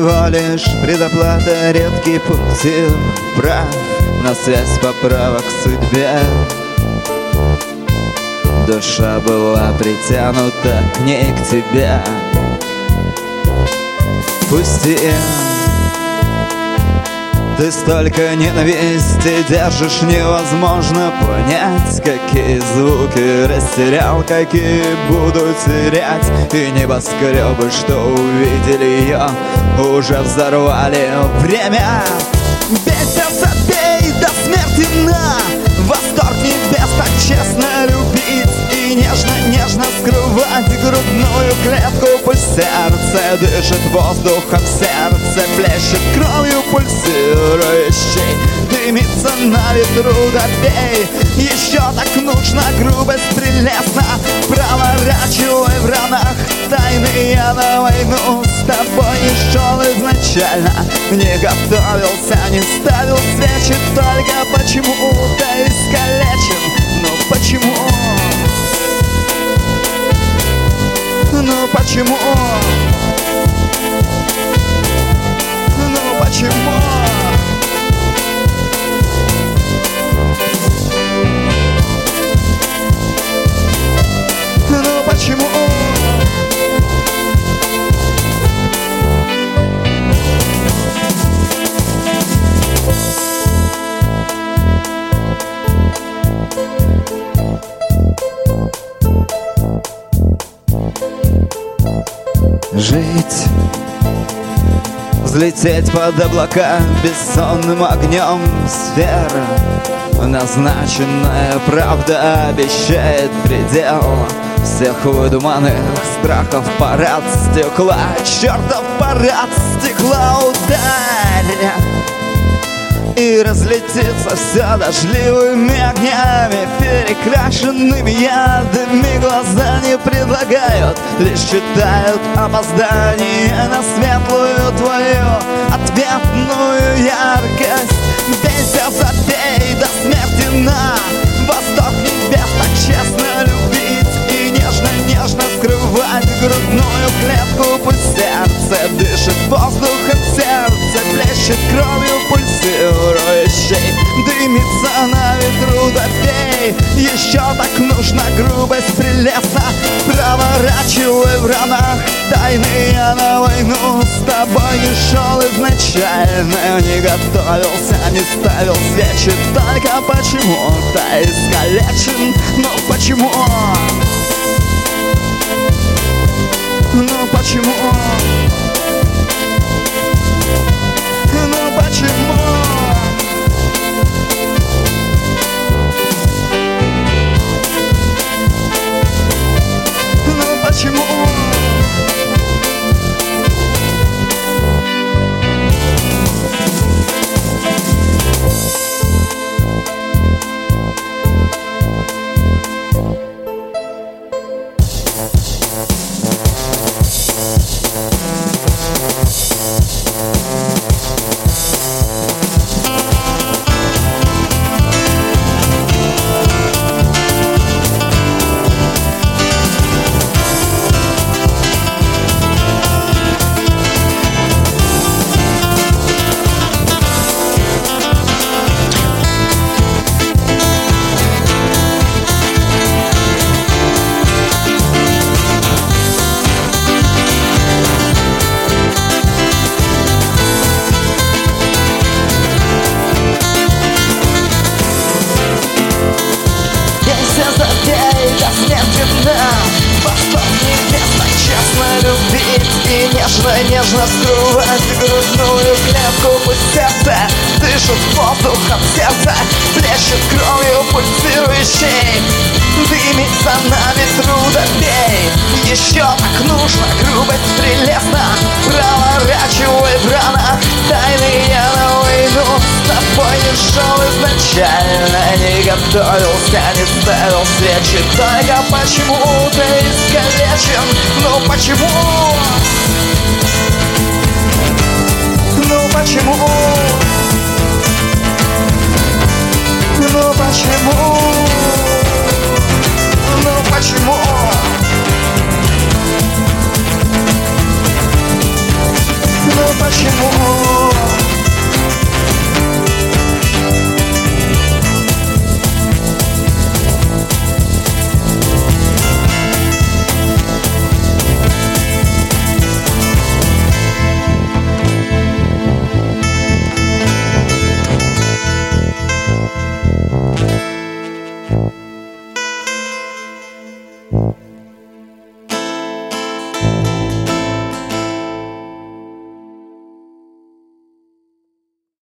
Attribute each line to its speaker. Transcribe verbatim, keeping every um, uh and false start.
Speaker 1: всего лишь предоплата, редкий пунктир прав на связь поправок к судьбе. Душа была притянута к ней, к тебе. Пусти, ты столько ненависти держишь, невозможно понять, какие звуки растерял, какие буду терять. И небоскребы, что увидели ее, уже взорвали время. Бейся, забей до смерти на восторг небес, так честно любить и нежно-нежно скрывать грудную клетку. Пусть сердце дышит воздухом, сердце плещет кровью пульсирующей, дымится на ветру, добей. Еще так нужно, грубость прелестна, проворачивай в ранах тайны. Я на войну с тобой не шел изначально, не готовился, не ставил свечи, только почему-то искалечен. Ну почему? Ну почему? Ну почему? Ну почему? Жить, взлететь под облака бессонным огнем сфер. Назначенная правда обещает предел всех выдуманных страхов. Парад стекла, чертов парад стекла, ударь и разлетится все дождливыми огнями, перекрашенными ядами. Глаза не предлагают, лишь читают опоздание на светлую твою ответную яркость. Бейся, забей до смерти на восторг небес, так честно любить и нежно-нежно скрывать грудную клетку. Пусть сердце дышит воздухом, сердце плещет кровью пульсирующей, дымится на ветру, добей. Еще так нужно, грубость прелестна, проворачивай в ранах тайны. Я на войну с тобой не шел изначально, не готовился, не ставил свечи, только почему-то искалечен. Но почему? Ну почему? Ну почему? Ну почему? Нежно скрывать грудную клетку. Пусть сердце дышит воздухом, сердце плещет кровью пульсирующей, дымится на ветру, добей. Еще так нужно, грубость прелестна, проворачивай в ранах тайны. Я на войну с тобой не шел изначально, не готовился, не ставил свечи, только почему-то искалечен. Ну почему? Ну почему? Ну почему?